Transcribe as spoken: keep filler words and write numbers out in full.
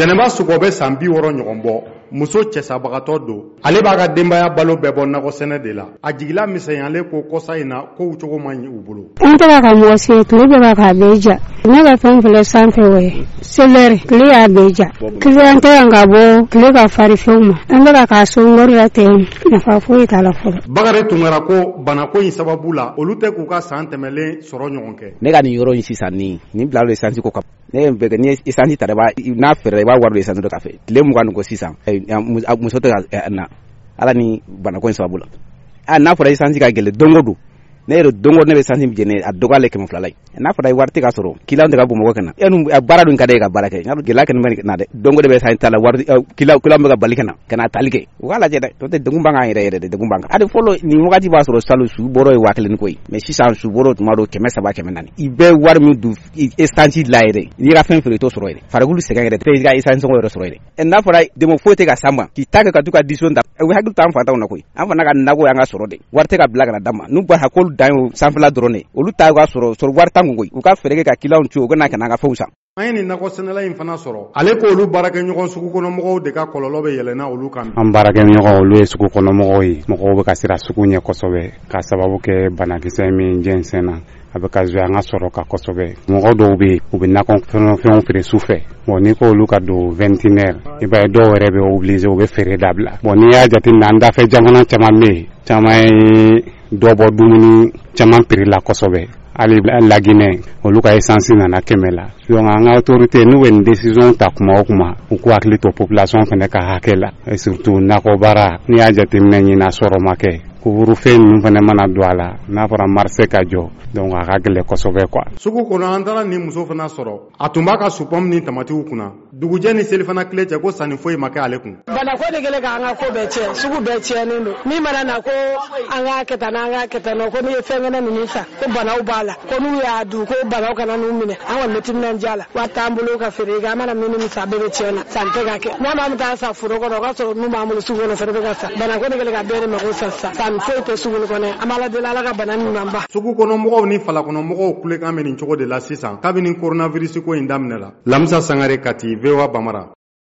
Tɛnɛba Sukɔ bɛ san bi wɔɔrɔ ɲɔgɔn bɔ, muso cɛsabagatɔ don. Ale b'a ka denbaya balo bɛɛ bɔ nakɔ sɛnɛ de la. A jigila misɛnya ale ko kɔsa in na kow cogo man ɲi u bolo. An taara ka mɔgɔ se tile bɛ k'a bɛɛ ja. Ne ka fɛn filɛ sanfɛ o ye selɛri tile y'a bɛɛ ja. Client tɛ yan ka bɔ tile ka fari fɛnw ma. An bɛka k'a sɔn wari la ten nafa foyi t'a la fɔlɔ. Bakari Tunkara ko banako in sababu la olu tɛ k'u ka san tɛmɛlen sɔrɔ ɲɔgɔn kɛ. Ne ka nin yɔrɔ in sisan nin nin bila le santi ko ka ne bɛ kɛ ni santi ta ba n'a fɛrɛ i b'a wari de santi dɔ ta fɛ tile mugan ni ko sisan muso tɛ ka na ala ni banako in sababu la a n'a fɔra santi ka gɛlɛ dongo don ne yɛrɛ dongo ne bɛ santi jɛnɛ a dɔgɔyalen kɛmɛ fila ye n'a fɔra wari tɛ ka sɔrɔ kila tɛ ka bɔ mɔgɔ kana e baara dun ka da ka baara kɛ gɛlɛya kɛnɛ bɛ na dɛ dongo de bɛ santi ta la wari kila kila bɛ ka bali kana kana tali kɛ u k'a lajɛ dɛ n'o tɛ degun b'an kan yɛrɛ yɛrɛ de degun b'an kan hali fɔlɔ nin wagati b'a sɔrɔ salo su bɔrɔ ye waa kelen ko ye mais sisan su bɔrɔ tuma dɔw kɛmɛ saba kɛmɛ naani i bɛ wari min dun santi la yɛrɛ n'i ka fɛn feere i t'o sɔrɔ yɛrɛ farikolo sɛgɛn yɛrɛ tɛ i ka santi sɔngɔ yɛrɛ sɔrɔ yɛrɛ n'a fɔra demo foyi tɛ ka s'an ma k'i ta kɛ ka to ka disɔn ta u hakili t'an fantanw na koyi an fana ka nakɔ y'an ka sɔrɔ de wari tɛ ka bila kana d'a ma n'u ba hakolo dan ye sanfɛla dɔrɔn de olu ta ka sɔrɔ sɔrɔ wari tan kun koyi u ka fɛrɛ kɛ ka kilanw ci u ka na ka n'an ka fɛnw san. An ye nin nakɔ sɛnɛla in fana sɔrɔ ale ko olu baarakɛɲɔgɔn sugu kɔnɔmɔgɔw de ka kɔlɔlɔ bɛ yɛlɛnna olu kan. An baarakɛɲɔgɔn olu ye sugu kɔnɔmɔgɔw ye mɔgɔw bɛ ka siran sugu ɲɛ kosɛbɛ ka sababu kɛ banakisɛ min jɛnsɛnna a bɛ ka jouer an ka sɔrɔ kan kosɛbɛ mɔgɔ dɔw bɛ yen u bɛ nakɔ fɛnw feere su fɛ bon n'i ko olu ka don vingt-et-une i b'a ye dɔw yɛrɛ bɛ obligé u bɛ feere dabila bon n'i y'a jateminɛ an dafɛ jamana caman bɛ yen caman ye dɔ bɔ dumuni caman prix la kosɛbɛ hali Laginɛ olu ka essence nana kɛmɛ la donc an ka autorité n'u bɛ nin décision ta kuma o kuma u k'u hakili to population fana ka hakɛ la et surtout nakɔ baara n'i y'a jateminɛ ɲina sɔrɔ ma kɛ kuvurufɛn ninnu fana mana don a la n'a fɔra marché ka jɔ donc a ka gɛlɛn kosɛbɛ quoi. Sugu kɔnɔ an taara nin muso fana sɔrɔ a tun b'a ka supɔmu ni tamatiw kunna dugujɛ ni selifana tile cɛ ko sanni foyi ma kɛ ale kun. Banako de kɛlen k'an ka ko bɛɛ tiɲɛ sugu bɛɛ tiɲɛnen don min mana na ko an k'a kɛ tan n'an k'a kɛ tan ko n'i ye fɛn kɛnɛ ninnu san ko banaw b'a la ko n'u y'a dun ko banaw kana n'u minɛ an kɔni bɛ timinandiya la wari t'an bolo ka feere kɛ an mana min ni san bɛɛ bɛ tiɲɛ na san tɛ ka kɛ n'a m'an taa san foro kɔnɔ o ka sɔrɔ n'u b'an bolo sugu kɔnɔ fɛnɛ bɛ ka san banako de kɛlen ka bɛɛ de mako san san foyi tɛ sugu kɔnɔ an b'a la deli ala ka bana min man ban. Sugu kɔnɔmɔgɔw ni falakɔnɔmɔgɔw kulekan bɛ nin cogo de la sisan kabini coronavirus ko in daminɛ la. Lamisa Sangare Kati, V O A Bamara.